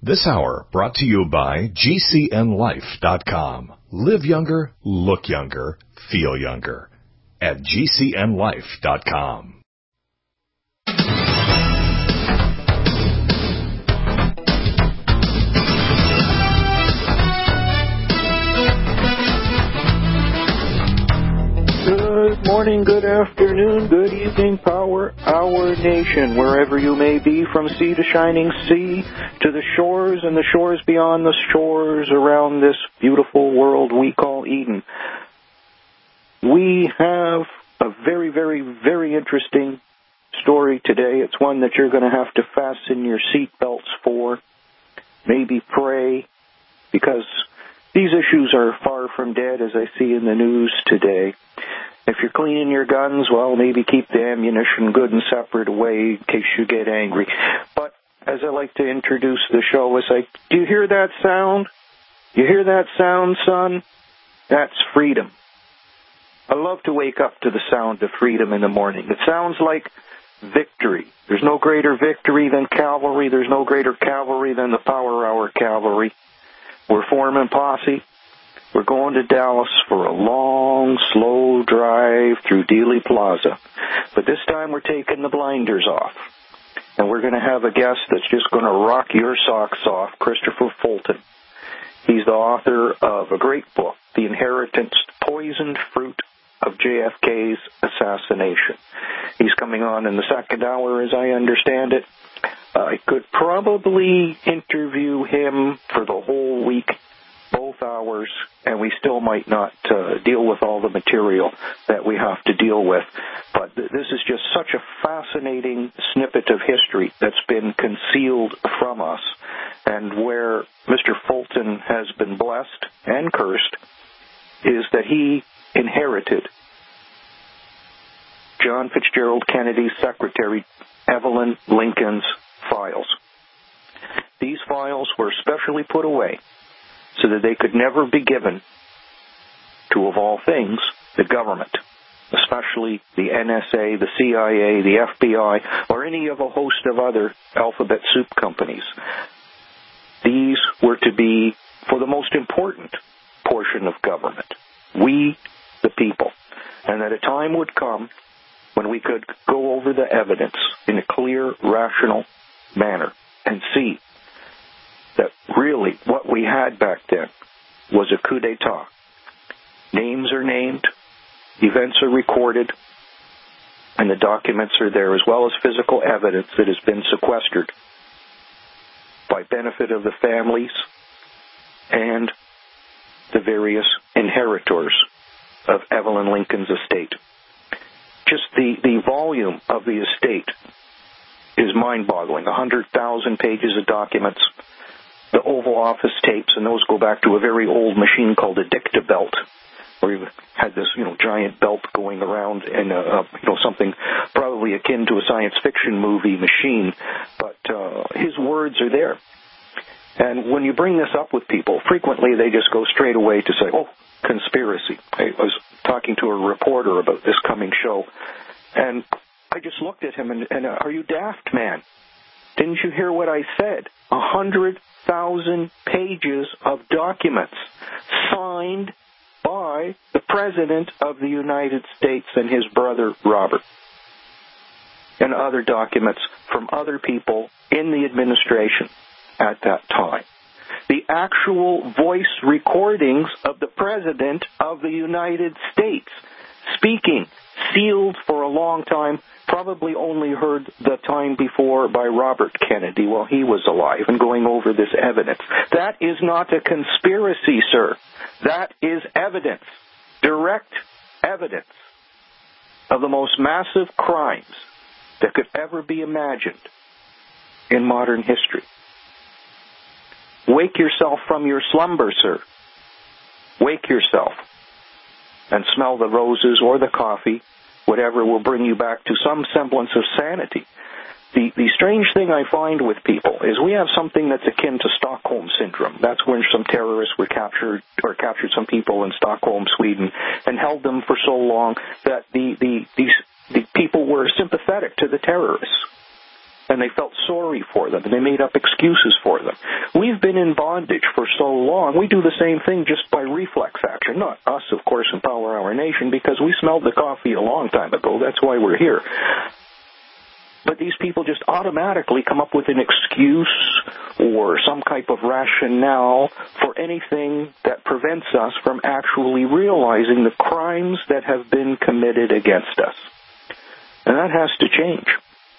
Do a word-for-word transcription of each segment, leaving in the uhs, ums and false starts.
This hour brought to you by G C N life dot com. Live younger, look younger, feel younger at G C N life dot com. Good morning, good afternoon, good evening, Power Hour Nation, wherever you may be, from sea to shining sea, to the shores and the shores beyond the shores around this beautiful world we call Eden. We have a very, very, very interesting story today. It's one that you're going to have to fasten your seatbelts for, maybe pray, because these issues are far from dead, as I see in the news today. If you're cleaning your guns, well, maybe keep the ammunition good and separate away in case you get angry. But as I like to introduce the show, it's like, do you hear that sound? You hear that sound, son? That's freedom. I love to wake up to the sound of freedom in the morning. It sounds like victory. There's no greater victory than cavalry. There's no greater cavalry than the Power Hour Cavalry. We're forming posse. We're going to Dallas for a long, slow drive through Dealey Plaza. But this time we're taking the blinders off. And we're going to have a guest that's just going to rock your socks off, Christopher Fulton. He's the author of a great book, The Inheritance, Poisoned Fruit of J F K's Assassination. He's coming on in the second hour, as I understand it. I could probably interview him for the whole week, both hours, and we still might not uh, deal with all the material that we have to deal with. But th- this is just such a fascinating snippet of history that's been concealed from us, and where Mister Fulton has been blessed and cursed is that he inherited John Fitzgerald Kennedy's secretary, Evelyn Lincoln's files. These files were specially put away so that they could never be given to, of all things, the government, especially the N S A, the C I A, the F B I, or any of a host of other alphabet soup companies. These were to be for the most important portion of government, we, the people, and that a time would come when we could go over the evidence in a clear, rational manner and see that really what we had back then was a coup d'etat. Names are named, events are recorded, and the documents are there, as well as physical evidence that has been sequestered by benefit of the families and the various inheritors of Evelyn Lincoln's estate. Just the, the volume of the estate is mind-boggling. one hundred thousand pages of documents, the Oval Office tapes, and those go back to a very old machine called a dictabelt, where you had this, you know, giant belt going around, and uh, uh, you know, something probably akin to a science fiction movie machine. But uh, his words are there, and when you bring this up with people, frequently they just go straight away to say, "Oh, conspiracy." I was talking to a reporter about this coming show, and I just looked at him and, and uh, are you daft, man? Didn't you hear what I said? A hundred thousand pages of documents signed by the President of the United States and his brother Robert, and other documents from other people in the administration at that time. The actual voice recordings of the President of the United States speaking, sealed for a long time, probably only heard the time before by Robert Kennedy while he was alive and going over this evidence. That is not a conspiracy, sir. That is evidence, direct evidence of the most massive crimes that could ever be imagined in modern history. Wake yourself from your slumber, sir. Wake yourself and smell the roses or the coffee, whatever will bring you back to some semblance of sanity. The, the strange thing I find with people is we have something that's akin to Stockholm Syndrome. That's when some terrorists were captured or captured some people in Stockholm, Sweden, and held them for so long that the, the, these, the people were sympathetic to the terrorists. And they felt sorry for them, and they made up excuses for them. We've been in bondage for so long, we do the same thing just by reflex action. Not us, of course, in Power Hour Nation, because we smelled the coffee a long time ago. That's why we're here. But these people just automatically come up with an excuse or some type of rationale for anything that prevents us from actually realizing the crimes that have been committed against us. And that has to change.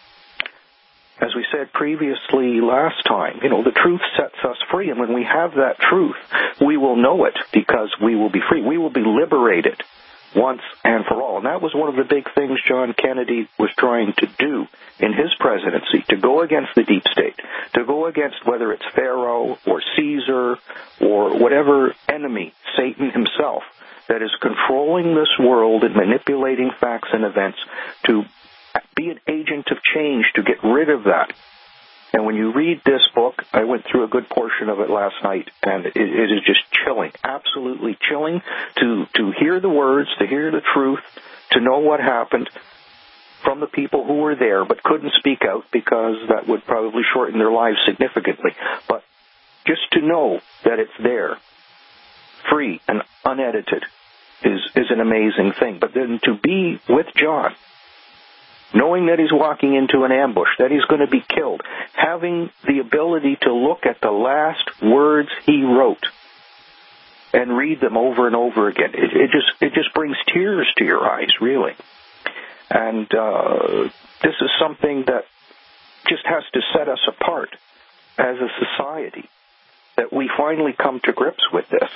As we said previously last time, you know, the truth sets us free. And when we have that truth, we will know it because we will be free. We will be liberated once and for all. And that was one of the big things John Kennedy was trying to do in his presidency, to go against the deep state, to go against whether it's Pharaoh or Caesar or whatever enemy, Satan himself, that is controlling this world and manipulating facts and events, to be an agent of change, to get rid of that. And when you read this book, I went through a good portion of it last night, and it, it is just chilling, absolutely chilling to, to hear the words, to hear the truth, to know what happened from the people who were there but couldn't speak out because that would probably shorten their lives significantly. But just to know that it's there, free and unedited, is, is an amazing thing. But then to be with John, knowing that he's walking into an ambush, that he's going to be killed, having the ability to look at the last words he wrote and read them over and over again, it, it just it just brings tears to your eyes, really. And uh, this is something that just has to set us apart as a society, that we finally come to grips with this.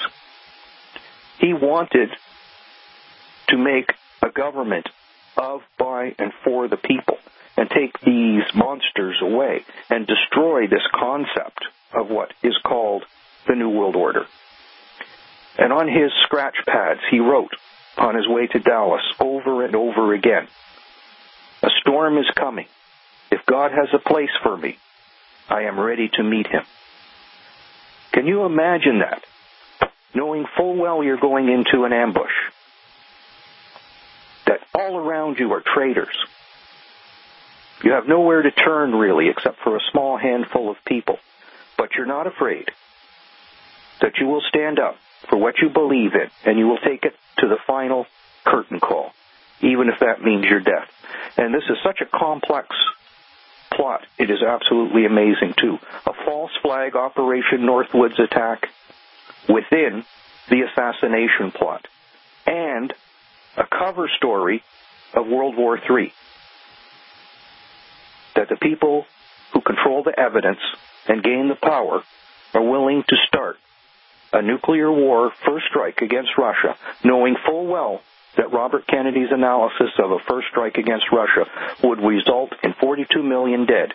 He wanted to make a government of, by, and for the people, and take these monsters away and destroy this concept of what is called the New World Order. And on his scratch pads, he wrote on his way to Dallas over and over again, "A storm is coming. If God has a place for me, I am ready to meet him." Can you imagine that? Knowing full well you're going into an ambush, that all around you are traitors. You have nowhere to turn, really, except for a small handful of people. But you're not afraid that you will stand up for what you believe in, and you will take it to the final curtain call, even if that means your death. And this is such a complex plot. It is absolutely amazing, too. A false flag Operation Northwoods attack within the assassination plot, and a cover story of World War Three, that the people who control the evidence and gain the power are willing to start a nuclear war first strike against Russia, knowing full well that Robert Kennedy's analysis of a first strike against Russia would result in forty-two million dead.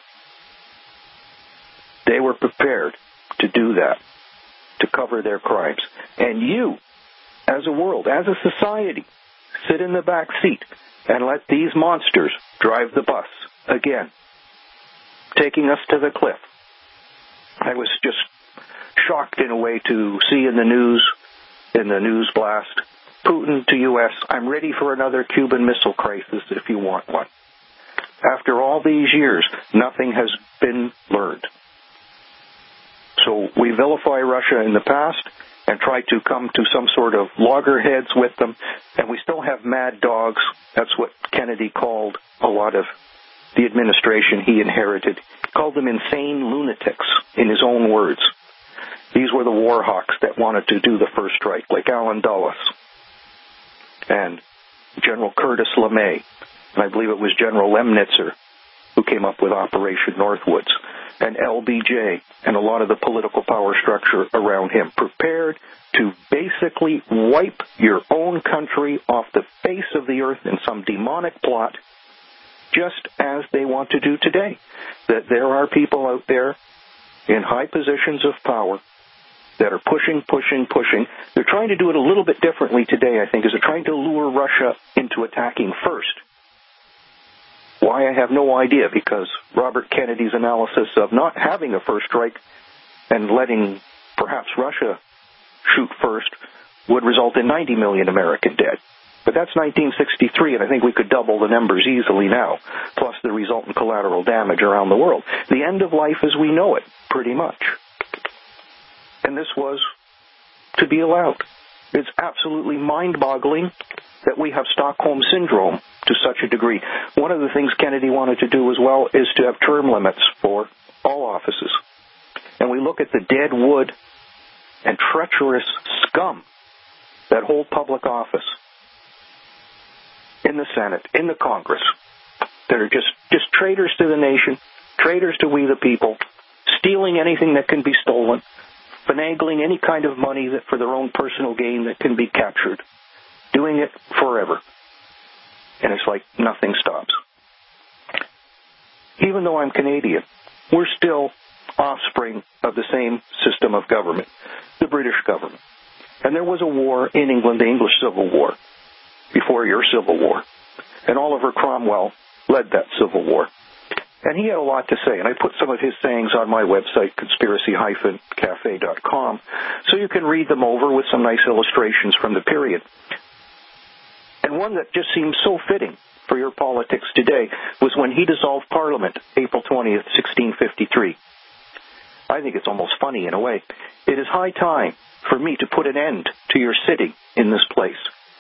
They were prepared to do that, to cover their crimes. And you, as a world, as a society, sit in the back seat and let these monsters drive the bus again, taking us to the cliff. I was just shocked in a way to see in the news, in the news blast, Putin to U S, "I'm ready for another Cuban Missile Crisis if you want one." After all these years, nothing has been learned. So we vilify Russia in the past and try to come to some sort of loggerheads with them, and we still have mad dogs. That's what Kennedy called a lot of the administration he inherited. He called them insane lunatics, in his own words. These were the war hawks that wanted to do the first strike, like Allen Dulles and General Curtis LeMay, and I believe it was General Lemnitzer who came up with Operation Northwoods, and L B J and a lot of the political power structure around him, prepared to basically wipe your own country off the face of the earth in some demonic plot, just as they want to do today. That there are people out there in high positions of power that are pushing, pushing, pushing. They're trying to do it a little bit differently today, I think, is they're trying to lure Russia into attacking first. Why, I have no idea, because Robert Kennedy's analysis of not having a first strike and letting perhaps Russia shoot first would result in ninety million American dead. But that's nineteen sixty-three, and I think we could double the numbers easily now, plus the resultant collateral damage around the world. The end of life as we know it, pretty much. And this was to be allowed. It's absolutely mind-boggling that we have Stockholm Syndrome to such a degree. One of the things Kennedy wanted to do as well is to have term limits for all offices. And we look at the dead wood and treacherous scum that hold public office in the Senate, in the Congress, that are just, just traitors to the nation, traitors to we the people, stealing anything that can be stolen, finagling any kind of money that for their own personal gain that can be captured, doing it forever. And it's like nothing stops. Even though I'm Canadian, we're still offspring of the same system of government, the British government. And there was a war in England, the English Civil War, before your Civil War. And Oliver Cromwell led that Civil War. And he had a lot to say, and I put some of his sayings on my website, conspiracy dash cafe dot com, so you can read them over with some nice illustrations from the period. And one that just seems so fitting for your politics today was when he dissolved Parliament, April twentieth, sixteen fifty-three. I think it's almost funny in a way. It is high time for me to put an end to your sitting in this place,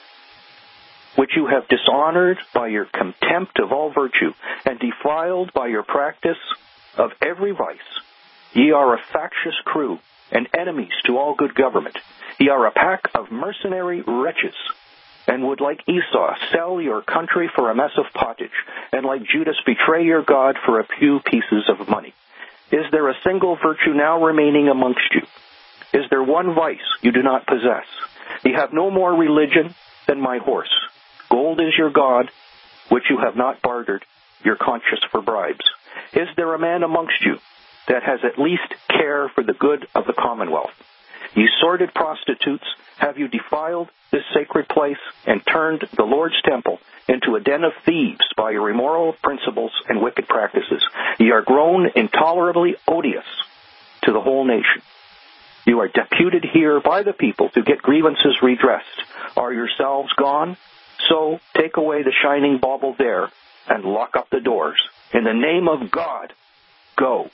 which you have dishonored by your contempt of all virtue, and defiled by your practice of every vice. Ye are a factious crew, and enemies to all good government. Ye are a pack of mercenary wretches, and would like Esau sell your country for a mess of pottage, and like Judas betray your God for a few pieces of money. Is there a single virtue now remaining amongst you? Is there one vice you do not possess? Ye have no more religion than my horse. Gold is your God, which you have not bartered your conscience for bribes. Is there a man amongst you that has at least care for the good of the commonwealth? Ye sordid prostitutes, have you defiled this sacred place and turned the Lord's temple into a den of thieves by your immoral principles and wicked practices? Ye are grown intolerably odious to the whole nation. You are deputed here by the people to get grievances redressed. Are yourselves gone? So take away the shining bauble there and lock up the doors. In the name of God, go.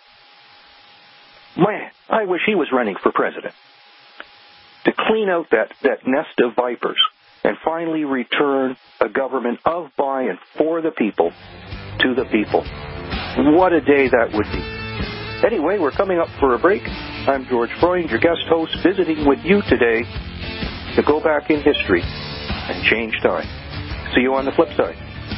Man, I wish he was running for president. To clean out that, that nest of vipers and finally return a government of, by, and for the people to the people. What a day that would be. Anyway, we're coming up for a break. I'm George Freund, your guest host, visiting with you today to go back in history and change time. See you on the flip side.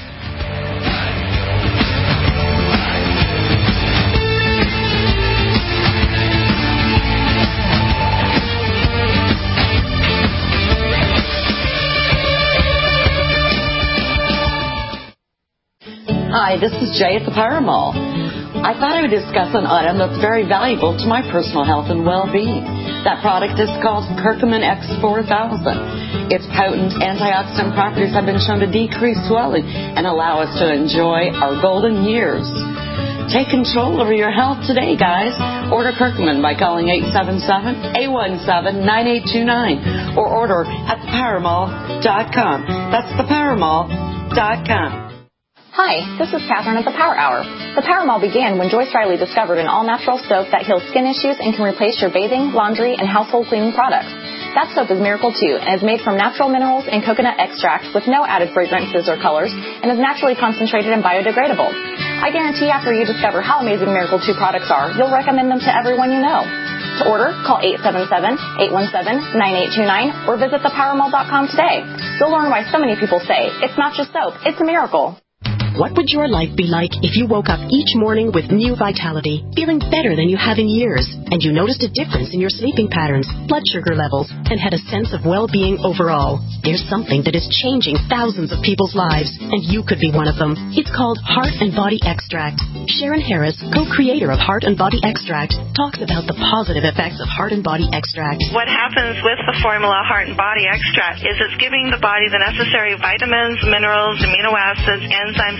Hi, this is Jay at the Power Mall. I thought I would discuss an item that's very valuable to my personal health and well-being. That product is called Curcumin X four thousand. Its potent antioxidant properties have been shown to decrease swelling and allow us to enjoy our golden years. Take control over your health today, guys. Order Curcumin by calling eight seven seven, eight one seven, nine eight two nine or order at the power mall dot com. That's the power mall dot com. Hi, this is Catherine at the Power Hour. The Power Mall began when Joyce Riley discovered an all-natural soap that heals skin issues and can replace your bathing, laundry, and household cleaning products. That soap is Miracle two and is made from natural minerals and coconut extract with no added fragrances or colors and is naturally concentrated and biodegradable. I guarantee after you discover how amazing Miracle two products are, you'll recommend them to everyone you know. To order, call eight seven seven, eight one seven, nine eight two nine or visit the power mall dot com today. You'll learn why so many people say, it's not just soap, it's a miracle. What would your life be like if you woke up each morning with new vitality, feeling better than you have in years, and you noticed a difference in your sleeping patterns, blood sugar levels, and had a sense of well-being overall? There's something that is changing thousands of people's lives, and you could be one of them. It's called Heart and Body Extract. Sharon Harris, co-creator of Heart and Body Extract, talks about the positive effects of Heart and Body Extract. What happens with the formula Heart and Body Extract is it's giving the body the necessary vitamins, minerals, amino acids, enzymes,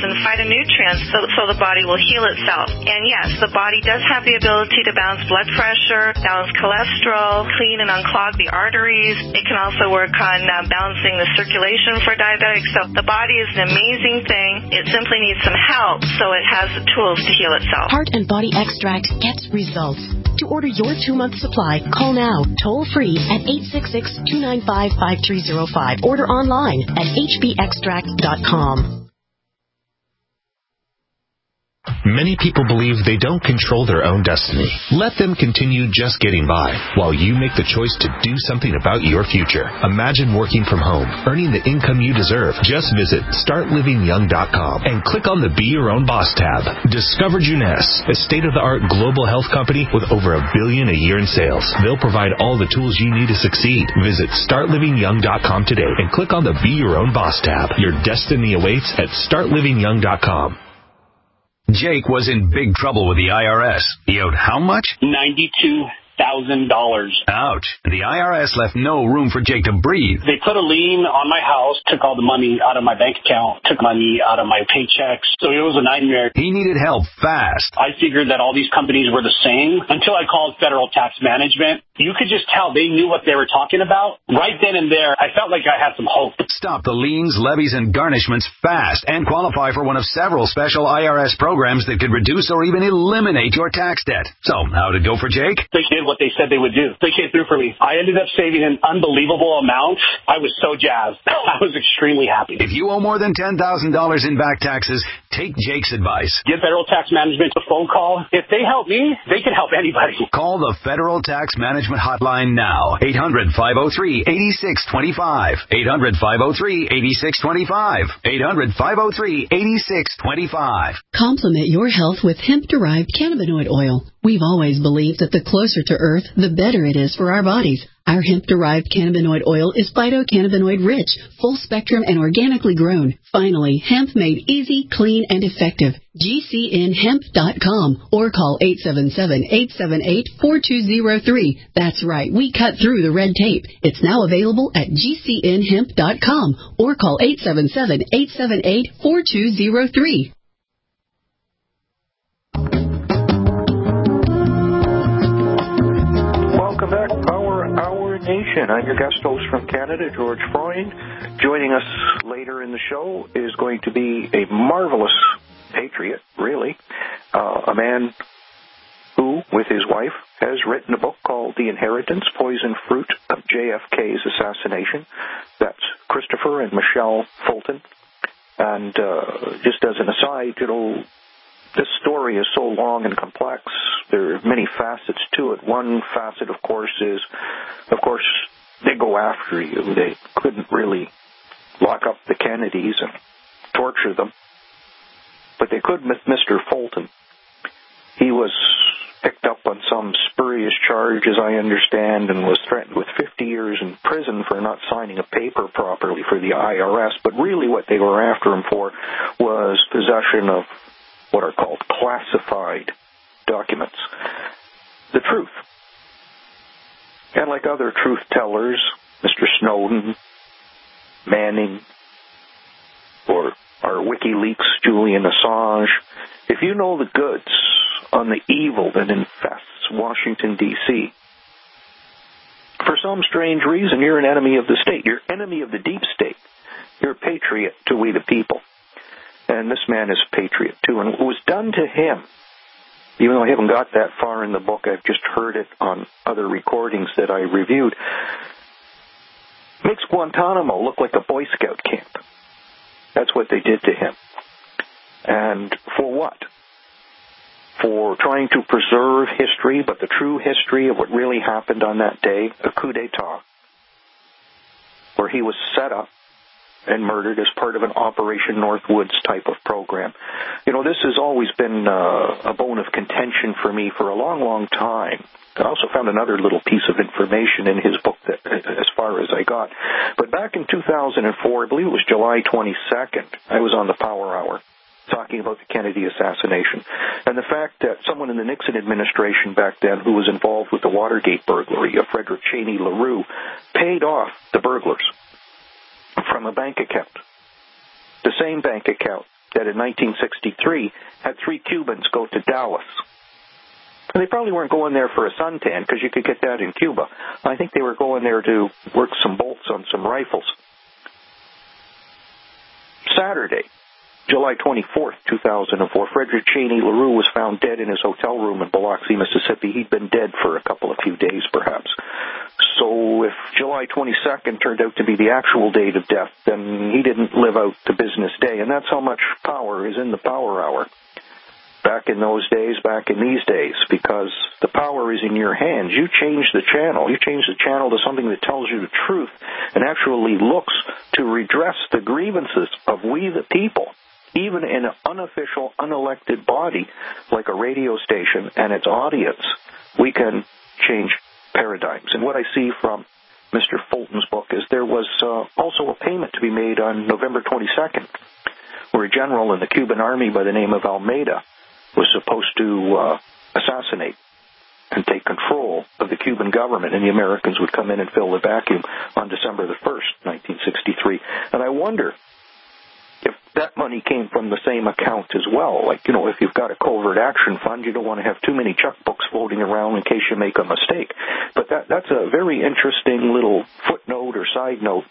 and phytonutrients so, so the body will heal itself. And yes, the body does have the ability to balance blood pressure, balance cholesterol, clean and unclog the arteries. It can also work on uh, balancing the circulation for diabetics. So the body is an amazing thing. It simply needs some help so it has the tools to heal itself. Heart and Body Extract gets results. To order your two-month supply, call now, toll-free at eight six six, two nine five, five three zero five. Order online at h b extract dot com. Many people believe they don't control their own destiny. Let them continue just getting by while you make the choice to do something about your future. Imagine working from home, earning the income you deserve. Just visit start living young dot com and click on the Be Your Own Boss tab. Discover Juness, a state-of-the-art global health company with over a billion a year in sales. They'll provide all the tools you need to succeed. Visit start living young dot com today and click on the Be Your Own Boss tab. Your destiny awaits at start living young dot com. Jake was in big trouble with the I R S. He owed how much? ninety-two thousand dollars. Ouch. The I R S left no room for Jake to breathe. They put a lien on my house, took all the money out of my bank account, took money out of my paychecks. So it was a nightmare. He needed help fast. I figured that all these companies were the same until I called Federal Tax Management. You could just tell they knew what they were talking about. Right then and there, I felt like I had some hope. Stop the liens, levies, and garnishments fast and qualify for one of several special I R S programs that could reduce or even eliminate your tax debt. So, how'd it go for Jake? They did what they said they would do. They came through for me. I ended up saving an unbelievable amount. I was so jazzed. I was extremely happy. If you owe more than ten thousand dollars in back taxes, take Jake's advice. Give Federal Tax Management a phone call. If they help me, they can help anybody. Call the Federal Tax Management Hotline now. eight hundred, five oh three, eight six two five. eight hundred, five oh three, eight six two five. eight hundred, five oh three, eight six two five. Complement your health with hemp-derived cannabinoid oil. We've always believed that the closer to Earth, the better it is for our bodies. Our hemp-derived cannabinoid oil is phytocannabinoid rich, full-spectrum, and organically grown. Finally, hemp made easy, clean, and effective. G C N hemp dot com or call eight seven seven, eight seven eight, four two zero three. That's right, we cut through the red tape. It's now available at G C N hemp dot com or call eight seven seven, eight seven eight, four two zero three. Welcome back, Power Hour Nation. I'm your guest host from Canada, George Freund. Joining us later in the show is going to be a marvelous patriot, really, uh, a man who, with his wife, has written a book called The Inheritance, Poison Fruit of J F K's Assassination. That's Christopher and Michelle Fulton. And uh, just as an aside, you know, this story is so long and complex. There are many facets to it. One facet, of course, is, of course, they go after you. They couldn't really lock up the Kennedys and torture them. But they could with Mister Fulton. He was picked up on some spurious charge, as I understand, and was threatened with fifty years in prison for not signing a paper properly for the I R S. But really what they were after him for was possession of what are called classified documents. The truth. And like other truth tellers, Mister Snowden, Manning, or our WikiLeaks Julian Assange, if you know the goods on the evil that infests Washington, D C, for some strange reason, you're an enemy of the state. You're enemy of the deep state. You're a patriot to we the people. And this man is a patriot, too. And what was done to him, even though I haven't got that far in the book, I've just heard it on other recordings that I reviewed, makes Guantanamo look like a Boy Scout camp. That's what they did to him. And for what? For trying to preserve history, but the true history of what really happened on that day, a coup d'etat, where he was set up and murdered as part of an Operation Northwoods type of program. You know, this has always been uh, a bone of contention for me for a long, long time. I also found another little piece of information in his book that, as far as I got. But back in two thousand four, I believe it was July twenty-second, I was on the Power Hour talking about the Kennedy assassination. And the fact that someone in the Nixon administration back then who was involved with the Watergate burglary of Frederick Cheney LaRue paid off the burglars from a bank account, the same bank account that in nineteen sixty-three had three Cubans go to Dallas. And they probably weren't going there for a suntan, because you could get that in Cuba. I think they were going there to work some bolts on some rifles. Saturday, July twenty-fourth, two thousand four, Frederick Cheney LaRue was found dead in his hotel room in Biloxi, Mississippi. He'd been dead for a couple of few days, perhaps. So if July twenty-second turned out to be the actual date of death, then he didn't live out the business day. And that's how much power is in the Power Hour. Back in those days, back in these days, because the power is in your hands. You change the channel. You change the channel to something that tells you the truth and actually looks to redress the grievances of we the people, even in an unofficial, unelected body like a radio station and its audience. We can change paradigms. And what I see from Mister Fulton's book is there was uh, also a payment to be made on November twenty-second, where a general in the Cuban army by the name of Almeida was supposed to uh, assassinate and take control of the Cuban government, and the Americans would come in and fill the vacuum on December the first, nineteen sixty-three. And I wonder if that money came from the same account as well. Like, you know, if you've got a covert action fund, you don't want to have too many checkbooks floating around in case you make a mistake. But that that's a very interesting little footnote or side note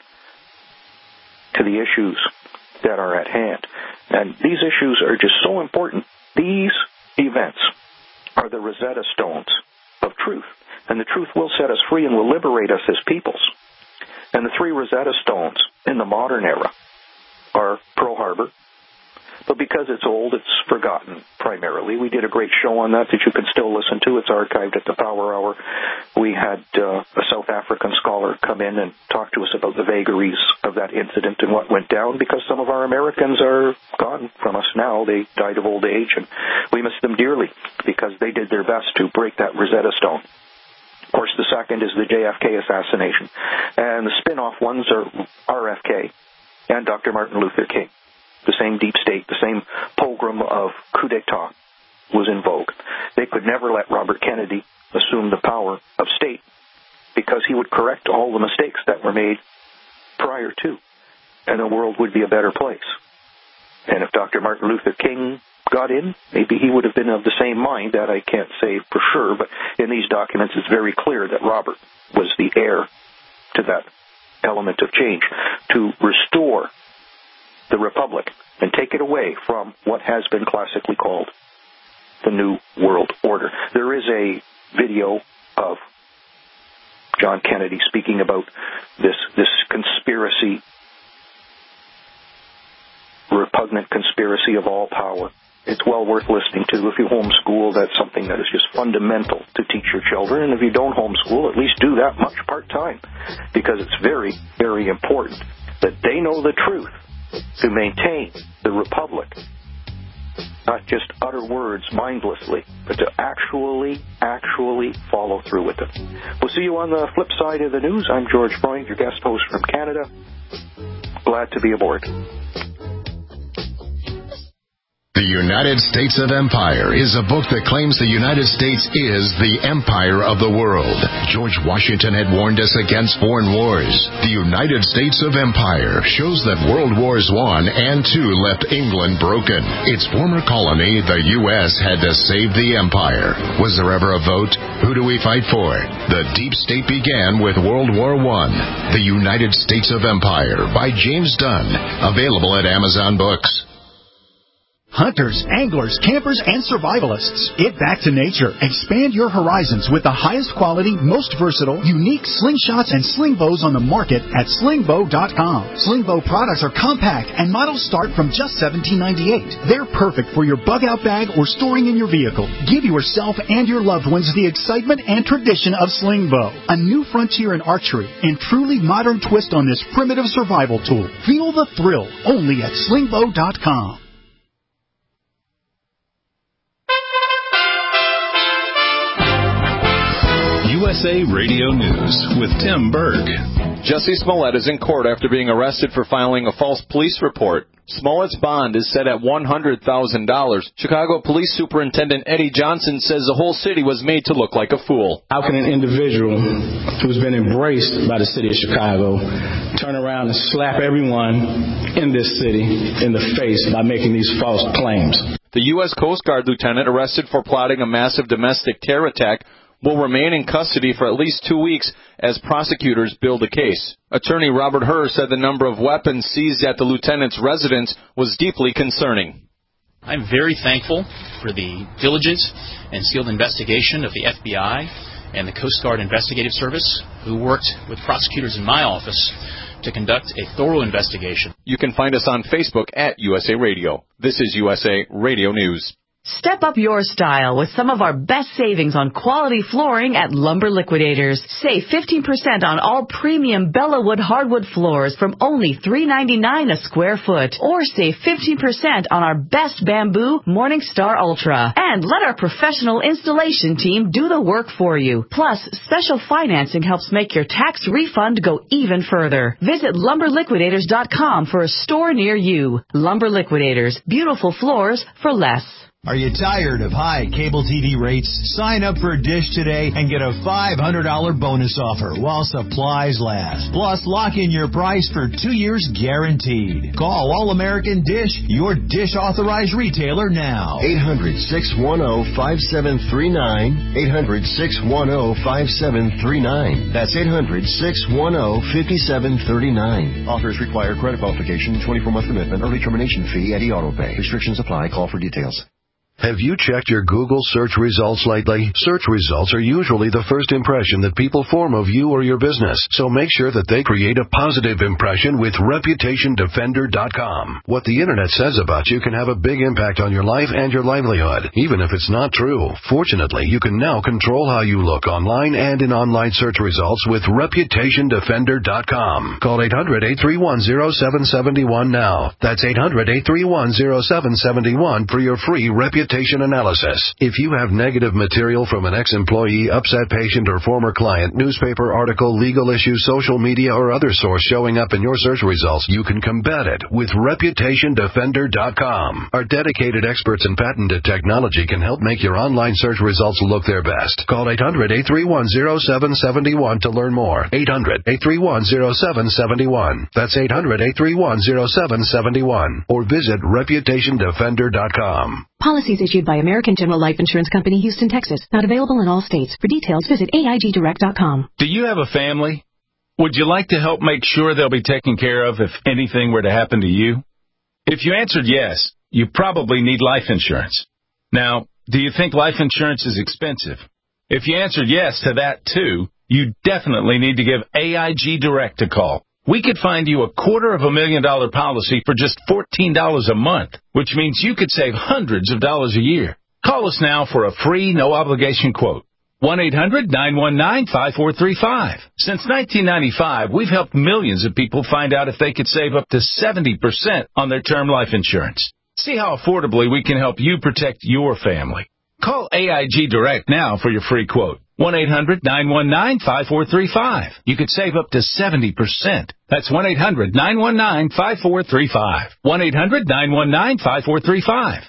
to the issues that are at hand. And these issues are just so important. These events are the Rosetta Stones of truth. And the truth will set us free and will liberate us as peoples. And the three Rosetta Stones in the modern era are Pearl Harbor. But because it's old, it's forgotten primarily. We did a great show on that that you can still listen to. It's archived at the Power Hour. We had uh, a South African scholar come in and talk to us about the vagaries of that incident and what went down, because some of our Americans are gone from us now. They died of old age, and we miss them dearly because they did their best to break that Rosetta Stone. Of course, the second is the J F K assassination. And the spin-off ones are R F K and Doctor Martin Luther King. The same deep state, the same program of coup d'etat was in vogue. They could never let Robert Kennedy assume the power of state because he would correct all the mistakes that were made prior to, and the world would be a better place. And if Doctor Martin Luther King got in, maybe he would have been of the same mind. That I can't say for sure, but in these documents it's very clear that Robert was the heir to that element of change, to restore the Republic and take it away from what has been classically called the New World Order. There is a video of John Kennedy speaking about this, this conspiracy, repugnant conspiracy of all power. It's well worth listening to. If you homeschool, that's something that is just fundamental to teach your children. And if you don't homeschool, at least do that much part-time, because it's very, very important that they know the truth to maintain the Republic. Not just utter words mindlessly, but to actually, actually follow through with it. We'll see you on the flip side of the news. I'm George Freund, your guest host from Canada. Glad to be aboard. The United States of Empire is a book that claims the United States is the empire of the world. George Washington had warned us against foreign wars. The United States of Empire shows that World Wars One and Two left England broken. Its former colony, the U S, had to save the empire. Was there ever a vote? Who do we fight for? The Deep State began with World War One. The United States of Empire by James Dunn. Available at Amazon Books. Hunters, anglers, campers, and survivalists. Get back to nature. Expand your horizons with the highest quality, most versatile, unique slingshots and sling bows on the market at sling bow dot com. Sling bow products are compact and models start from just seventeen ninety-eight. They're perfect for your bug-out bag or storing in your vehicle. Give yourself and your loved ones the excitement and tradition of sling bow. A new frontier in archery and truly modern twist on this primitive survival tool. Feel the thrill only at sling bow dot com. U S A Radio News with Tim Berg. Jussie Smollett is in court after being arrested for filing a false police report. Smollett's bond is set at one hundred thousand dollars. Chicago Police Superintendent Eddie Johnson says the whole city was made to look like a fool. How can an individual who's been embraced by the city of Chicago turn around and slap everyone in this city in the face by making these false claims? The U S Coast Guard lieutenant arrested for plotting a massive domestic terror attack will remain in custody for at least two weeks as prosecutors build a case. Attorney Robert Herr said the number of weapons seized at the lieutenant's residence was deeply concerning. I'm very thankful for the diligence and skilled investigation of the F B I and the Coast Guard Investigative Service, who worked with prosecutors in my office to conduct a thorough investigation. You can find us on Facebook at U S A Radio. This is U S A Radio News. Step up your style with some of our best savings on quality flooring at Lumber Liquidators. Save fifteen percent on all premium Bellawood hardwood floors from only three ninety-nine a square foot. Or save fifteen percent on our best bamboo Morningstar Ultra. And let our professional installation team do the work for you. Plus, special financing helps make your tax refund go even further. Visit lumber liquidators dot com for a store near you. Lumber Liquidators. Beautiful floors for less. Are you tired of high cable T V rates? Sign up for Dish today and get a five hundred dollars bonus offer while supplies last. Plus, lock in your price for two years guaranteed. Call All-American Dish, your Dish authorized retailer now. eight hundred, six one zero, five seven three nine. eight hundred, six one zero, five seven three nine. That's eight hundred, six one zero, five seven three nine. Offers require credit qualification, twenty-four month commitment, early termination fee, and e-auto pay. Restrictions apply. Call for details. Have you checked your Google search results lately? Search results are usually the first impression that people form of you or your business, so make sure that they create a positive impression with reputation defender dot com. What the Internet says about you can have a big impact on your life and your livelihood, even if it's not true. Fortunately, you can now control how you look online and in online search results with reputation defender dot com. Call eight hundred, eight three one, zero seven seven one now. That's eight hundred, eight three one, zero seven seven one for your free reputation analysis. If you have negative material from an ex-employee, upset patient, or former client, newspaper article, legal issue, social media, or other source showing up in your search results, you can combat it with reputation defender dot com. Our dedicated experts in patented technology can help make your online search results look their best. Call eight hundred, eight three one, zero seven seven one to learn more. eight hundred, eight three one, zero seven seven one. That's eight hundred, eight three one, zero seven seven one. Or visit reputation defender dot com. Policies issued by American General Life Insurance Company, Houston, Texas. Not available in all states. For details, visit A I G direct dot com. Do you have a family? Would you like to help make sure they'll be taken care of if anything were to happen to you? If you answered yes, you probably need life insurance. Now, do you think life insurance is expensive? If you answered yes to that too, you definitely need to give A I G Direct a call. We could find you a quarter of a million dollar policy for just fourteen dollars a month, which means you could save hundreds of dollars a year. Call us now for a free, no-obligation quote. one eight hundred, nine one nine, five four three five. Since nineteen ninety-five, we've helped millions of people find out if they could save up to seventy percent on their term life insurance. See how affordably we can help you protect your family. Call A I G Direct now for your free quote. one eight hundred, nine one nine, five four three five. You could save up to seventy percent. That's one eight hundred, nine one nine, five four three five. one eight hundred, nine one nine, five four three five.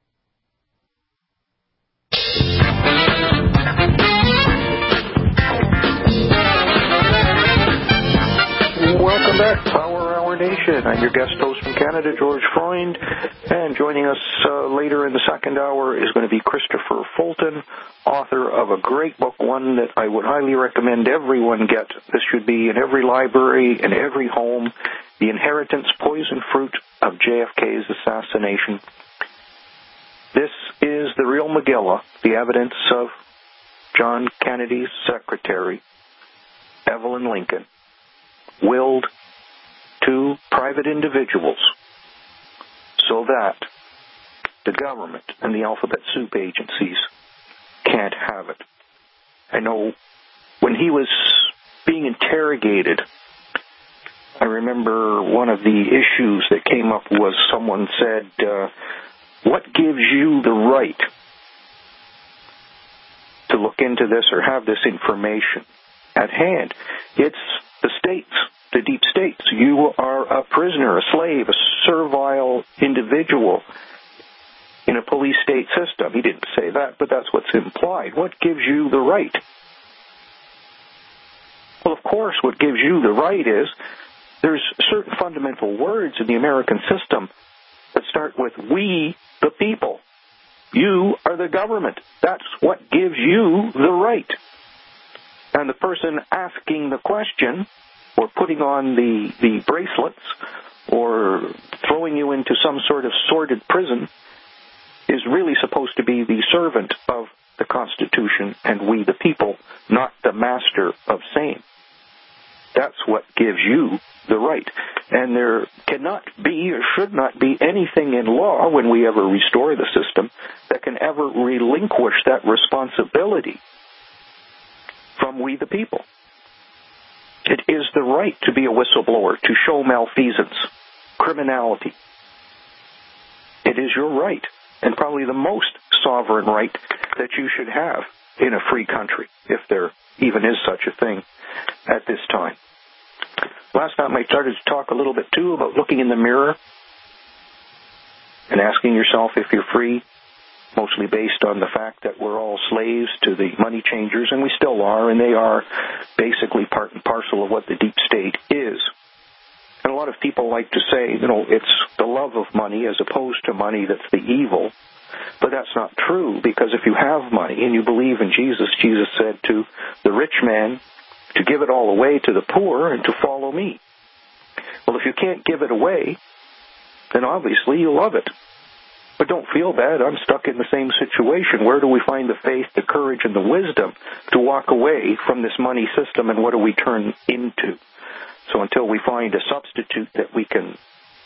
Welcome back, Power Hour Nation. I'm your guest host from Canada, George Freund, and joining us uh, later in the second hour is going to be Christopher Fulton, author of a great book, one that I would highly recommend everyone get. This should be in every library, in every home, The Inheritance, Poison Fruit of J F K's Assassination. This is the real Megillah, the evidence of John Kennedy's secretary, Evelyn Lincoln, willed to private individuals so that the government and the alphabet soup agencies can't have it. I know when he was being interrogated, I remember one of the issues that came up was someone said, uh, what gives you the right to look into this or have this information at hand? It's the states, the deep states. You are a prisoner, a slave, a servile individual in a police state system. He didn't say that, but that's what's implied. What gives you the right? Well, of course, what gives you the right is there's certain fundamental words in the American system that start with we, the people. You are the government. That's what gives you the right. And the person asking the question or putting on the, the bracelets or throwing you into some sort of sordid prison is really supposed to be the servant of the Constitution and we the people, not the master of same. That's what gives you the right. And there cannot be or should not be anything in law when we ever restore the system that can ever relinquish that responsibility from we the people. It is the right to be a whistleblower, to show malfeasance, criminality. It is your right, and probably the most sovereign right that you should have in a free country, if there even is such a thing at this time. Last time I started to talk a little bit, too, about looking in the mirror and asking yourself if you're free, mostly based on the fact that we're all slaves to the money changers, and we still are, and they are basically part and parcel of what the deep state is. And a lot of people like to say, you know, it's the love of money as opposed to money that's the evil. But that's not true, because if you have money and you believe in Jesus, Jesus said to the rich man to give it all away to the poor and to follow me. Well, if you can't give it away, then obviously you love it. But don't feel bad. I'm stuck in the same situation. Where do we find the faith, the courage, and the wisdom to walk away from this money system, and what do we turn into? So until we find a substitute that we can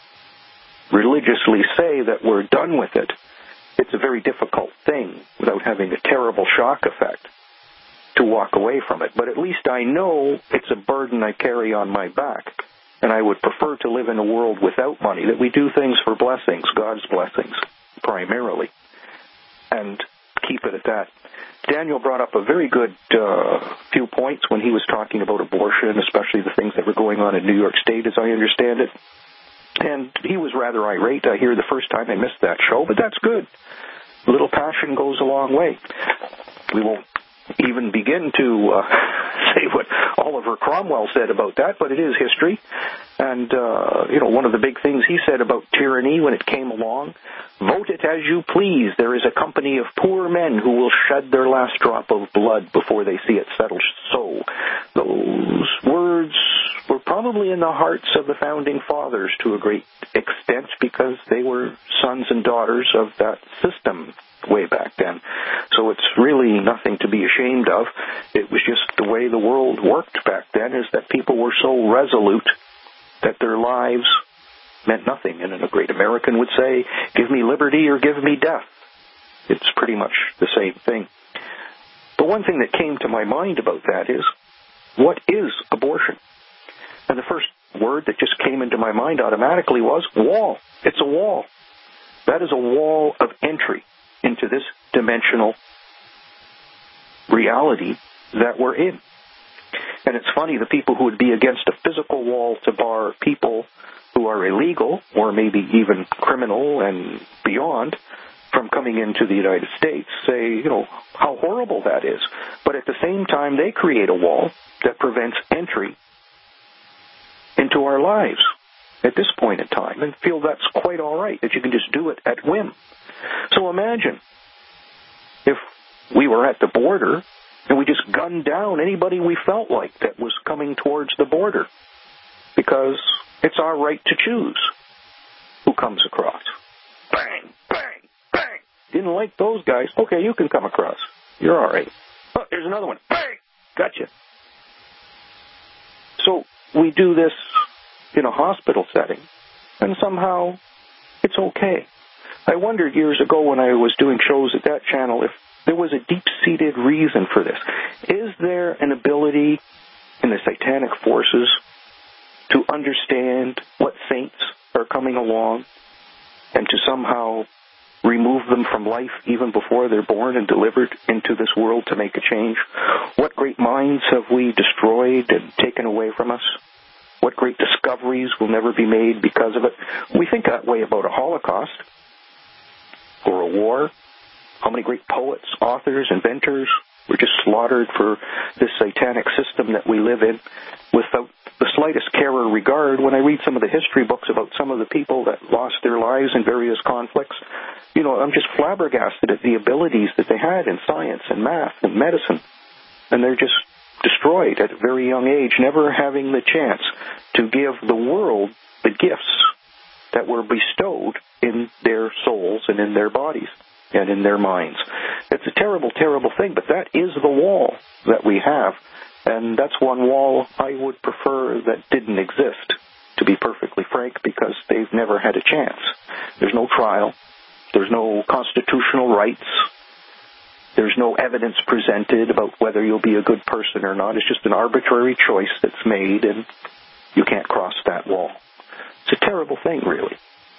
religiously say that we're done with it, it's a very difficult thing without having a terrible shock effect to walk away from it. But at least I know it's a burden I carry on my back, and I would prefer to live in a world without money, that we do things for blessings, God's blessings, primarily, and keep it at that. Daniel brought up a very good uh, few points when he was talking about abortion, especially the things that were going on in New York State, as I understand it. And he was rather irate. I hear the first time I missed that show, but that's good. A little passion goes a long way. We won't even begin to uh, say what Oliver Cromwell said about that, but it is history. And, uh, you know, one of the big things he said about tyranny when it came along, vote it as you please. There is a company of poor men who will shed their last drop of blood before they see it settled so. Those words were probably in the hearts of the founding fathers to a great extent, because they were sons and daughters of that system way back then. So it's really nothing to be ashamed of. It was just the way the world worked back then, is that people were so resolute that their lives meant nothing. And a great American would say, give me liberty or give me death. It's pretty much the same thing. The one thing that came to my mind about that is, what is abortion? And the first word that just came into my mind automatically was wall. It's a wall. That is a wall of entry into this dimensional reality that we're in. And it's funny, the people who would be against a physical wall to bar people who are illegal, or maybe even criminal and beyond, from coming into the United States, say, you know, how horrible that is. But at the same time, they create a wall that prevents entry into our lives at this point in time, and feel that's quite all right, that you can just do it at whim. So imagine if we were at the border and we just gunned down anybody we felt like that was coming towards the border, because it's our right to choose who comes across. Bang, bang, bang. Didn't like those guys. Okay, you can come across. You're all right. Oh, here's another one. Bang, gotcha. So we do this in a hospital setting, and somehow it's okay. I wondered years ago when I was doing shows at that channel if there was a deep-seated reason for this. Is there an ability in the satanic forces to understand what saints are coming along and to somehow remove them from life even before they're born and delivered into this world to make a change? What great minds have we destroyed and taken away from us? What great discoveries will never be made because of it? We think that way about a Holocaust or a war. How many great poets, authors, inventors were just slaughtered for this satanic system that we live in without the slightest care or regard. When I read some of the history books about some of the people that lost their lives in various conflicts, you know, I'm just flabbergasted at the abilities that they had in science and math and medicine. And they're just destroyed at a very young age, never having the chance to give the world the gifts that were bestowed in their souls and in their bodies and in their minds. It's a terrible, terrible thing, but that is the wall that we have. And that's one wall I would prefer that didn't exist, to be perfectly frank, because they've never had a chance. There's no trial. There's no constitutional rights. There's no evidence presented about whether you'll be a good person or not. It's just an arbitrary choice that's made, and you can't cross that wall. It's a terrible thing, really.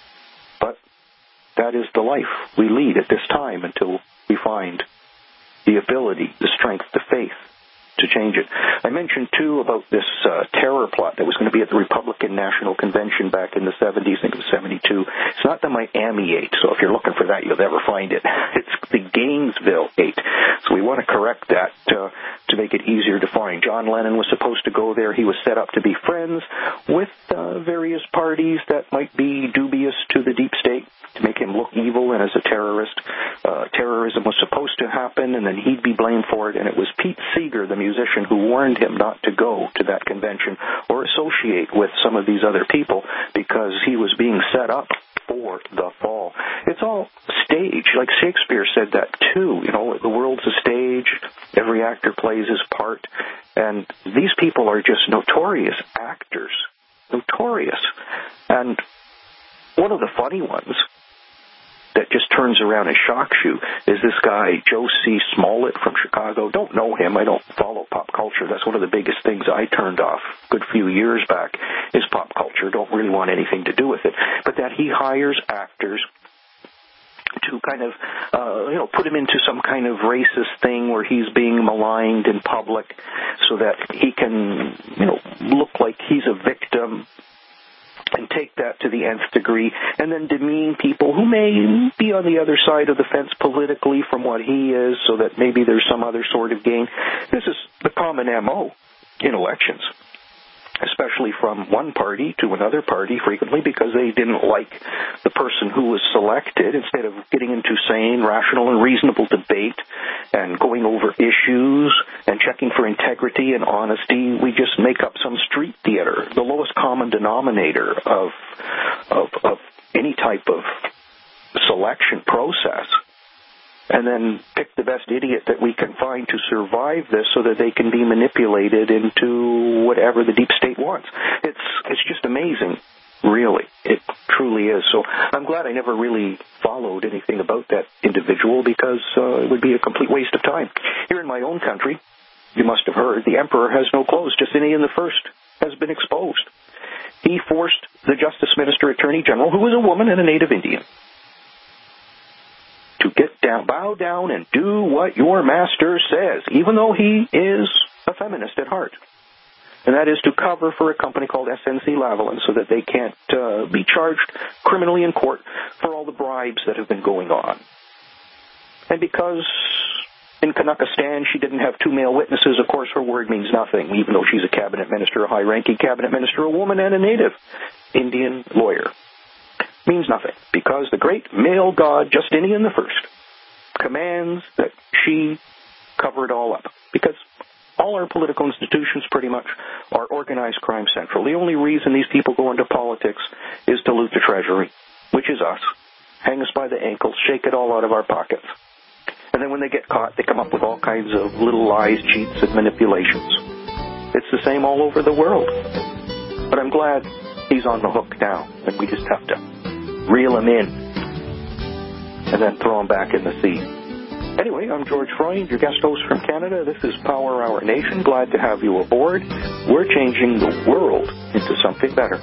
But that is the life we lead at this time until we find the ability, the strength, the faith to change it. I mentioned, too, about this uh, terror plot that was going to be at the Republican National Convention back in the seventies, I think it was seventy-two. It's not the Miami eight, so if you're looking for that, you'll never find it. It's the Gainesville eight. So we want to correct that uh, to make it easier to find. John Lennon was supposed to go there. He was set up to be friends with uh, various parties that might be dubious to the deep state, to make him look evil and as a terrorist. Uh, terrorism was supposed to happen, and then he'd be blamed for it. And it was Pete Seeger, the musician, who warned him not to go to that convention or associate with some of these other people because he was being set up for the fall. It's all stage. Like Shakespeare said that too. You know, the world's a stage. Every actor plays his part. And these people are just notorious actors. Notorious. And one of the funny ones that just turns around and shocks you is this guy, Joe C. Smollett from Chicago. Don't know him. I don't follow pop culture. That's one of the biggest things I turned off a good few years back is pop culture. Don't really want anything to do with it. But that he hires actors to kind of, uh, you know, put him into some kind of racist thing where he's being maligned in public so that he can, you know, look like he's a victim and take that to the nth degree, and then demean people who may be on the other side of the fence politically from what he is, so that maybe there's some other sort of gain. This is the common M O in elections, especially from one party to another party frequently because they didn't like the person who was selected. Instead of getting into sane, rational, and reasonable debate and going over issues and checking for integrity and honesty, we just make up some street theater, the lowest common denominator of of, of any type of selection process, and then pick the best idiot that we can find to survive this so that they can be manipulated into whatever the deep state wants. It's it's just amazing, really. It truly is. So I'm glad I never really followed anything about that individual because uh, it would be a complete waste of time. Here in my own country, you must have heard, the emperor has no clothes. Justinian the First has been exposed. He forced the Justice Minister Attorney General, who was a woman and a native Indian, to get down, bow down, and do what your master says, even though he is a feminist at heart. And that is to cover for a company called S N C Lavalin so that they can't uh, be charged criminally in court for all the bribes that have been going on. And because in Kanakistan she didn't have two male witnesses, of course her word means nothing, even though she's a cabinet minister, a high-ranking cabinet minister, a woman, and a native Indian lawyer. Means nothing, because the great male god Justinian the First commands that she cover it all up, because all our political institutions pretty much are organized crime central. The only reason these people go into politics is to loot the treasury, which is us, hang us by the ankles, shake it all out of our pockets. And then when they get caught, they come up with all kinds of little lies, cheats, and manipulations. It's the same all over the world. But I'm glad he's on the hook now, and we just have to reel him in and then throw him back in the sea. Anyway, I'm George Freund, your guest host from Canada. This is Power Hour Nation. Glad to have you aboard. We're changing the world into something better.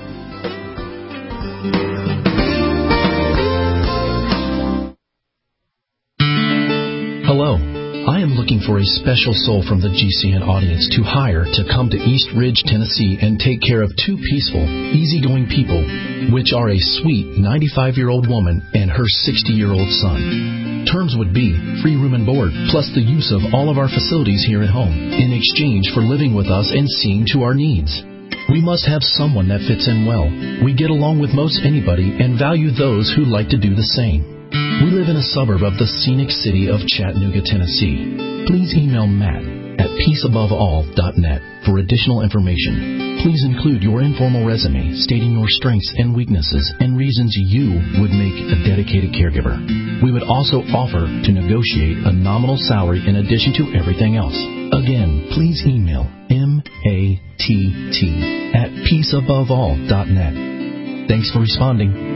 looking for a special soul from the G C N audience to hire to come to East Ridge, Tennessee and take care of two peaceful, easygoing people, which are a sweet ninety-five-year-old woman and her sixty-year-old son. Terms would be free room and board, plus the use of all of our facilities here at home, in exchange for living with us and seeing to our needs. We must have someone that fits in well. We get along with most anybody and value those who like to do the same. We live in a suburb of the scenic city of Chattanooga, Tennessee. Please email Matt at peace above all dot net for additional information. Please include your informal resume stating your strengths and weaknesses and reasons you would make a dedicated caregiver. We would also offer to negotiate a nominal salary in addition to everything else. Again, please email M A T T at peace above all dot net. Thanks for responding.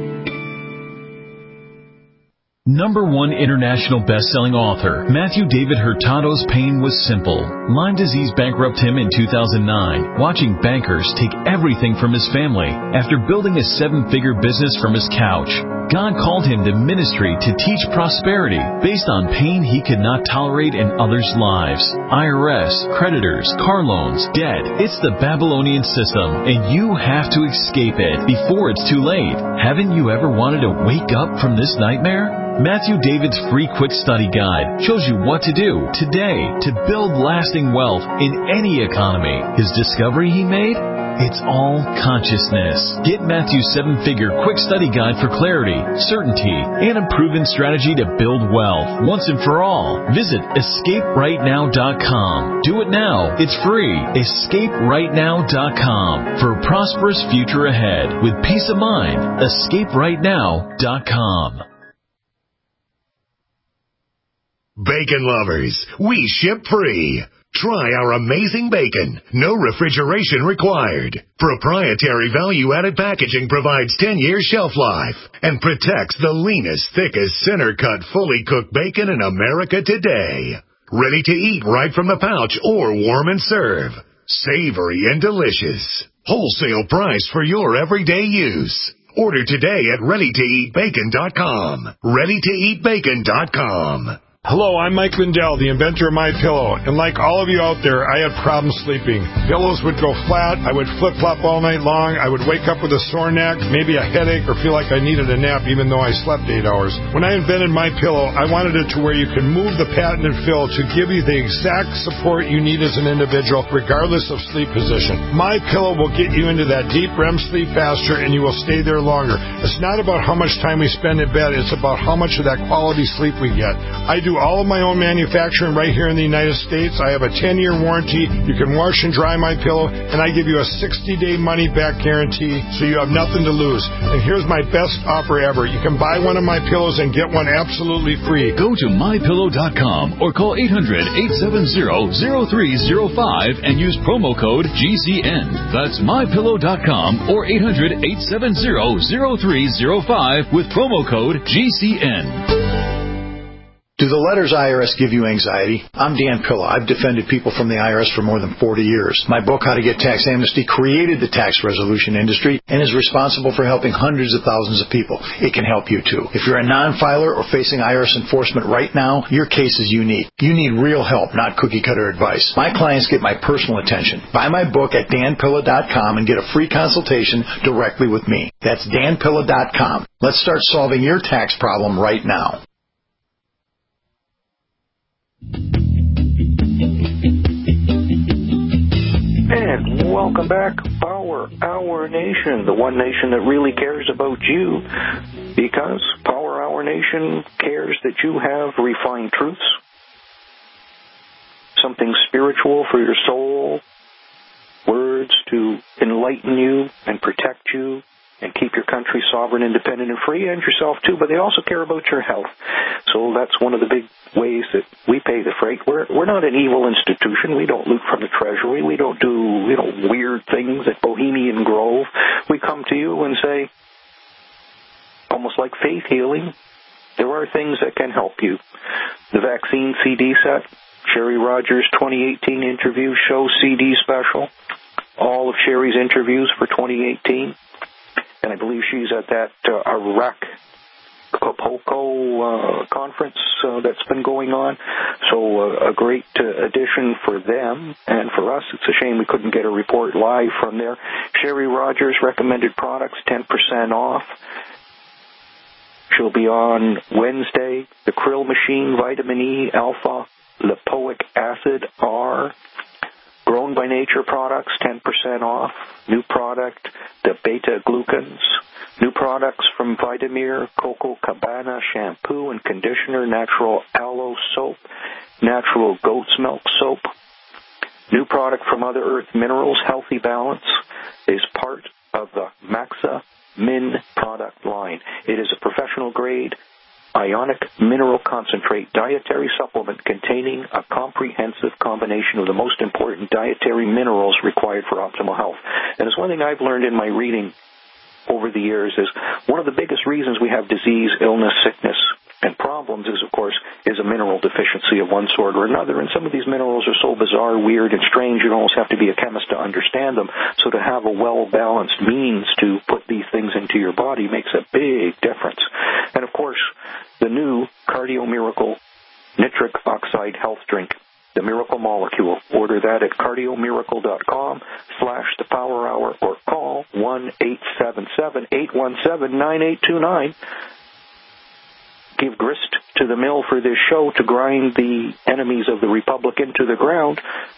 Number one international best-selling author, Matthew David Hurtado's pain was simple. Lyme disease bankrupted him in two thousand nine, watching bankers take everything from his family after building a seven-figure business from his couch. God called him to ministry to teach prosperity based on pain he could not tolerate in others' lives. I R S, creditors, car loans, debt. It's the Babylonian system, and you have to escape it before it's too late. Haven't you ever wanted to wake up from this nightmare? Matthew David's free quick study guide shows you what to do today to build lasting wealth in any economy. His discovery he made? It's all consciousness. Get Matthew's seven-figure quick study guide for clarity, certainty, and a proven strategy to build wealth once and for all. Visit escape right now dot com. Do it now. It's free. escape right now dot com for a prosperous future ahead with peace of mind. escape right now dot com. Bacon lovers, we ship free. Try our amazing bacon. No refrigeration required. Proprietary value-added packaging provides ten years shelf life and protects the leanest, thickest, center-cut, fully cooked bacon in America today. Ready to eat right from the pouch or warm and serve. Savory and delicious. Wholesale price for your everyday use. Order today at ready to eat bacon dot com. ready to eat bacon dot com. Hello, I'm Mike Lindell, the inventor of MyPillow, and like all of you out there, I had problems sleeping. Pillows would go flat, I would flip-flop all night long, I would wake up with a sore neck, maybe a headache, or feel like I needed a nap even though I slept eight hours. When I invented MyPillow, I wanted it to where you can move the patented fill to give you the exact support you need as an individual, regardless of sleep position. MyPillow will get you into that deep R E M sleep faster, and you will stay there longer. It's not about how much time we spend in bed, it's about how much of that quality sleep we get. I do all of my own manufacturing right here in the United States. I have a ten-year warranty. You can wash and dry my pillow, and I give you a sixty-day money-back guarantee, so you have nothing to lose. And here's my best offer ever. You can buy one of my pillows and get one absolutely free. Go to my pillow dot com or call eight hundred, eight seven zero, zero three zero five and use promo code G C N. That's my pillow dot com or eight hundred, eight seven zero, zero three zero five with promo code G C N. Do the letters I R S give you anxiety? I'm Dan Pilla. I've defended people from the I R S for more than forty years. My book, How to Get Tax Amnesty, created the tax resolution industry and is responsible for helping hundreds of thousands of people. It can help you, too. If you're a non-filer or facing I R S enforcement right now, your case is unique. You need real help, not cookie-cutter advice. My clients get my personal attention. Buy my book at dan pilla dot com and get a free consultation directly with me. That's dan pilla dot com. Let's start solving your tax problem right now. And welcome back, Power Hour Nation, the one nation that really cares about you, because Power Hour Nation cares that you have refined truths, something spiritual for your soul, words to enlighten you and protect you and keep your country sovereign, independent, and free, and yourself too, but they also care about your health. So that's one of the big ways that we pay the freight. We're we're not an evil institution. We don't loot from the treasury. We don't do, you know, weird things at Bohemian Grove. We come to you and say, almost like faith healing, there are things that can help you. The vaccine C D set, Sherry Rogers' twenty eighteen interview show C D special, all of Sherry's interviews for twenty eighteen. And I believe she's at that uh, Iraq Acapulco uh, conference uh, that's been going on. So uh, a great uh, addition for them and for us. It's a shame we couldn't get a report live from there. Sherry Rogers recommended products, ten percent off. She'll be on Wednesday. The Krill Machine, Vitamin E, Alpha, Lipoic Acid, R. Grown by Nature products, ten percent off. New product, the beta-glucans. New products from Vitamir, Coco Cabana shampoo and conditioner, natural aloe soap, natural goat's milk soap. New product from Mother Earth Minerals, Healthy Balance, is part of the Maxa Min product line. It is a professional-grade ionic mineral concentrate dietary supplement containing a comprehensive combination of the most important dietary minerals required for optimal health. And it's one thing I've learned in my reading over the years is one of the biggest reasons we have disease, illness, sickness, and problems is, of course, is a mineral deficiency of one sort or another. And some of these minerals are so bizarre, weird, and strange, you almost have to be a chemist to understand them. So to have a well-balanced means to put these things into your body makes a big difference. And, of course, the new Cardio Miracle Nitric Oxide Health Drink, the Miracle Molecule. Order that at cardiomiracle.com slash the power hour or call one eight seven seven, eight one seven, nine eight two nine. Give grist to the mill for this show to grind the enemies of the Republic into the ground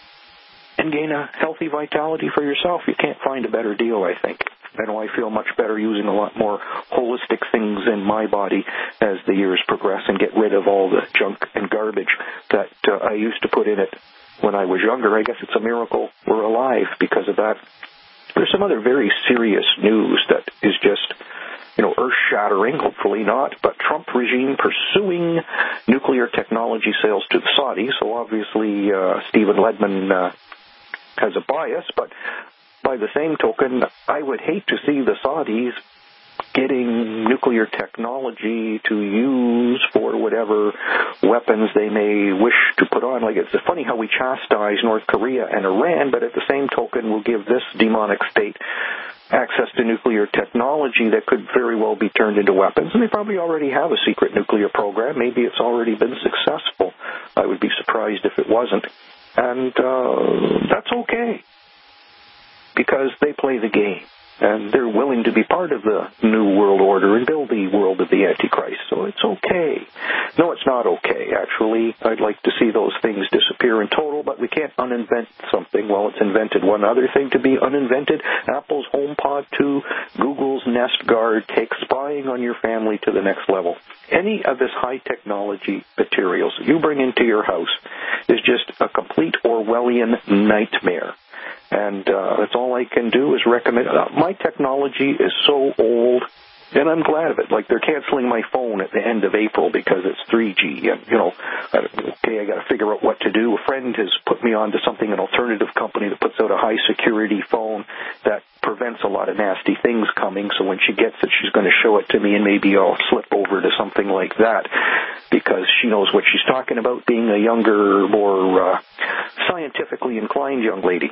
and gain a healthy vitality for yourself. You can't find a better deal, I think. I know I feel much better using a lot more holistic things in my body as the years progress and get rid of all the junk and garbage that uh, I used to put in it when I was younger. I guess it's a miracle we're alive because of that. There's some other very serious news that is just, you know, earth-shattering, hopefully not, but Trump regime pursuing nuclear technology sales to the Saudis. So obviously uh, Stephen Ledman uh, has a bias, but by the same token, I would hate to see the Saudis getting nuclear technology to use for whatever weapons they may wish to put on. Like, it's funny how we chastise North Korea and Iran, but at the same token, we'll give this demonic state access to nuclear technology that could very well be turned into weapons. And they probably already have a secret nuclear program. Maybe it's already been successful. I would be surprised if it wasn't. And uh, that's okay, because they play the game, and they're willing to be part of the new world order and build the world of the Antichrist. So it's okay. No, it's not okay, actually. I'd like to see those things disappear in total, but we can't uninvent something. Well, it's invented one other thing to be uninvented. Apple's HomePod two, Google's Nest Guard take spying on your family to the next level. Any of this high-technology materials you bring into your house is just a complete Orwellian nightmare. And uh, that's all I can do is recommend. Uh, my technology is so old, and I'm glad of it. Like, they're canceling my phone at the end of April because it's three G. And, you know, okay, I got to figure out what to do. A friend has put me on to something, an alternative company that puts out a high-security phone that prevents a lot of nasty things coming. So when she gets it, she's going to show it to me, and maybe I'll slip over to something like that because she knows what she's talking about, being a younger, more uh, scientifically inclined young lady.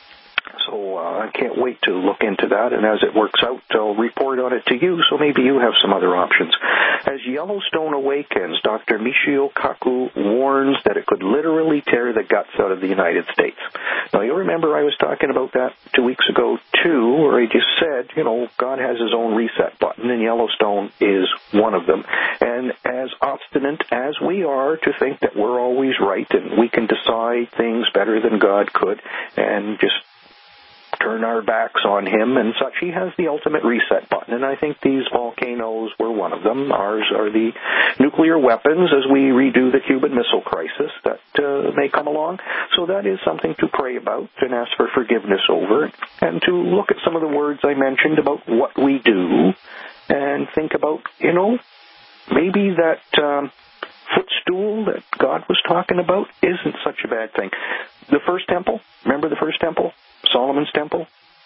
So uh, I can't wait to look into that, and as it works out, I'll report on it to you, so maybe you have some other options. As Yellowstone awakens, Doctor Michio Kaku warns that it could literally tear the guts out of the United States. Now, you remember I was talking about that two weeks ago, too, where I just said, you know, God has his own reset button, and Yellowstone is one of them. And as obstinate as we are to think that we're always right and we can decide things better than God could and just turn our backs on him and such, he has the ultimate reset button, and I think these volcanoes were one of them. Ours are the nuclear weapons as we redo the Cuban Missile Crisis that uh, may come along. So that is something to pray about and ask for forgiveness over, and to look at some of the words I mentioned about what we do and think about, you know, maybe that um, footstool that God was talking about isn't such a bad thing. The first temple, remember the first temple? Solomon's temple,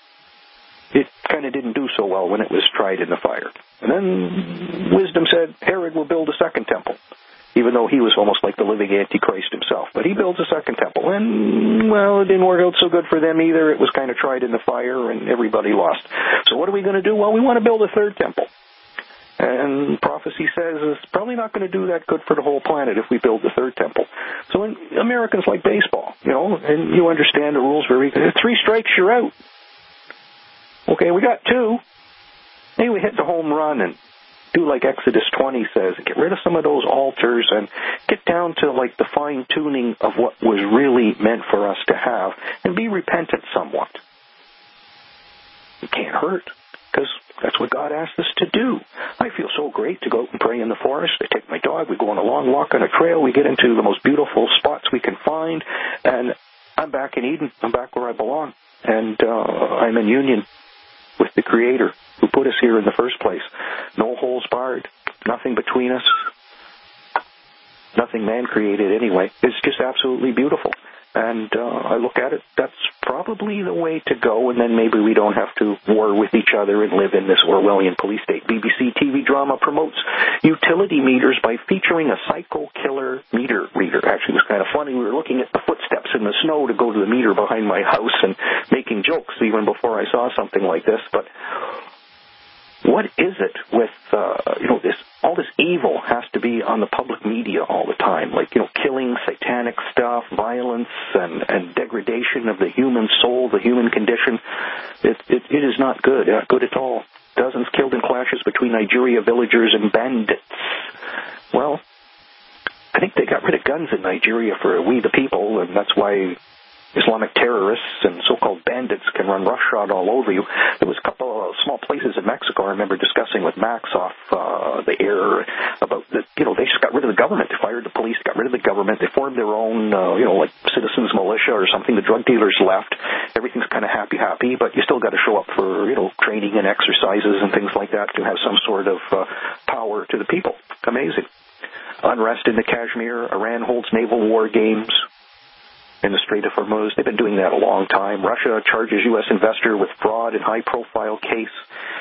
it kind of didn't do so well when it was tried in the fire. And then wisdom said Herod will build a second temple, even though he was almost like the living Antichrist himself. But he builds a second temple, and, well, it didn't work out so good for them either. It was kind of tried in the fire, and everybody lost. So what are we going to do? Well, we want to build a third temple. And prophecy says it's probably not going to do that good for the whole planet if we build the third temple. So when Americans like baseball, you know, and you understand the rules very good. Three strikes, you're out. Okay, we got two. Maybe we hit the home run and do like Exodus twenty says, get rid of some of those altars and get down to like the fine-tuning of what was really meant for us to have and be repentant somewhat. It can't hurt, because that's what God asked us to do. I feel so great to go out and pray in the forest. I take my dog, we go on a long walk on a trail, we get into the most beautiful spots we can find, and I'm back in Eden. I'm back where I belong. And uh, I'm in union with the Creator who put us here in the first place. No holes barred, nothing between us, nothing man created anyway. It's just absolutely beautiful. And uh, I look at it, that's probably the way to go, and then maybe we don't have to war with each other and live in this Orwellian police state. B B C T V drama promotes utility meters by featuring a psycho killer meter reader. Actually, it was kind of funny. We were looking at the footsteps in the snow to go to the meter behind my house and making jokes even before I saw something like this. But what is it with, uh, you know, this, all this evil has to be on the public media all the time, like, you know, killing, satanic stuff, violence, and, and degradation of the human soul, the human condition. It, it, it is not good, not good at all. Dozens killed in clashes between Nigeria villagers and bandits. Well, I think they got rid of guns in Nigeria for we the people, and that's why Islamic terrorists and so-called bandits can run roughshod all over you. There was a couple of small places in Mexico I remember discussing with Max off uh, the air about the, you know, they just got rid of the government. They fired the police, got rid of the government. They formed their own, uh, you know, like citizens militia or something. The drug dealers left. Everything's kind of happy-happy, but you still got to show up for, you know, training and exercises and things like that to have some sort of uh, power to the people. Amazing. Unrest in the Kashmir. Iran holds naval war games in the Strait of Hormuz. They've been doing that a long time. Russia charges U S investor with fraud in high-profile case.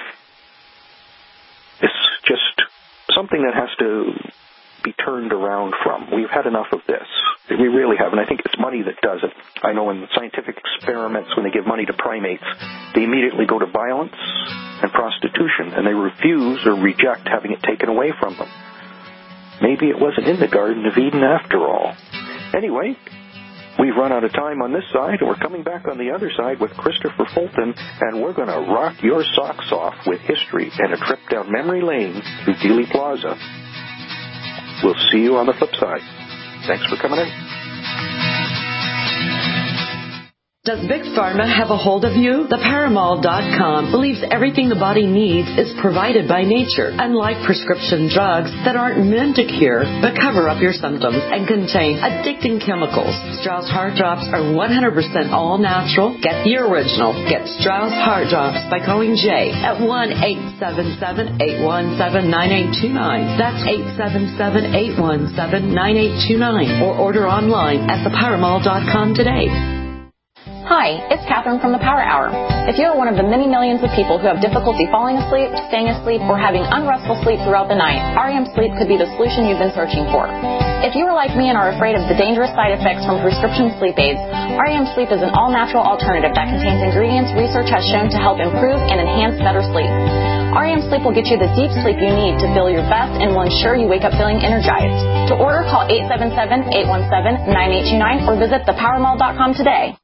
It's just something that has to be turned around from. We've had enough of this. We really have, and I think it's money that does it. I know in scientific experiments, when they give money to primates, they immediately go to violence and prostitution, and they refuse or reject having it taken away from them. Maybe it wasn't in the Garden of Eden after all. Anyway, we've run out of time on this side, and we're coming back on the other side with Christopher Fulton, and we're going to rock your socks off with history and a trip down memory lane through Dealey Plaza. We'll see you on the flip side. Thanks for coming in. Does Big Pharma have a hold of you? The Paramall dot com believes everything the body needs is provided by nature, unlike prescription drugs that aren't meant to cure but cover up your symptoms and contain addicting chemicals. Strauss Heart Drops are one hundred percent all natural. Get the original. Get Strauss Heart Drops by calling Jay at one eight seven seven, eight one seven, nine eight two nine. That's eight seven seven, eight one seven, nine eight two nine. Or order online at the Paramall dot com today. Hi, it's Catherine from the Power Hour. If you're one of the many millions of people who have difficulty falling asleep, staying asleep, or having unrestful sleep throughout the night, R E M Sleep could be the solution you've been searching for. If you are like me and are afraid of the dangerous side effects from prescription sleep aids, R E M Sleep is an all-natural alternative that contains ingredients research has shown to help improve and enhance better sleep. R E M Sleep will get you the deep sleep you need to feel your best and will ensure you wake up feeling energized. To order, call eight seven seven, eight one seven, nine eight two nine or visit the Powermall dot com today.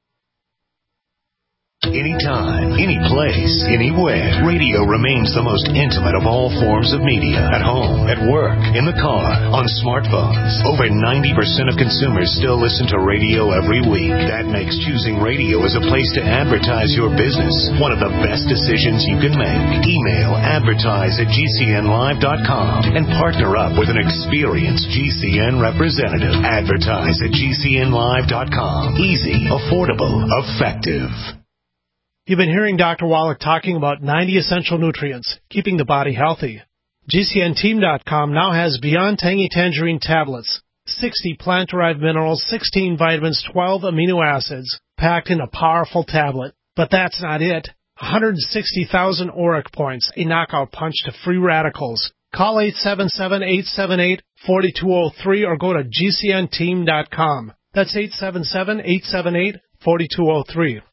Anytime, any place, anywhere. Radio remains the most intimate of all forms of media. At home, at work, in the car, on smartphones. Over ninety percent of consumers still listen to radio every week. That makes choosing radio as a place to advertise your business one of the best decisions you can make. Email advertise at G C N live dot com and partner up with an experienced G C N representative. Advertise at G C N live dot com. Easy, affordable, effective. You've been hearing Doctor Wallach talking about ninety essential nutrients, keeping the body healthy. G C N team dot com now has Beyond Tangy Tangerine tablets, sixty plant-derived minerals, sixteen vitamins, twelve amino acids, packed in a powerful tablet. But that's not it. one hundred sixty thousand auric points, a knockout punch to free radicals. Call eight seven seven, eight seven eight, four two zero three or go to G C N team dot com. That's eight seven seven, eight seven eight, four two zero three.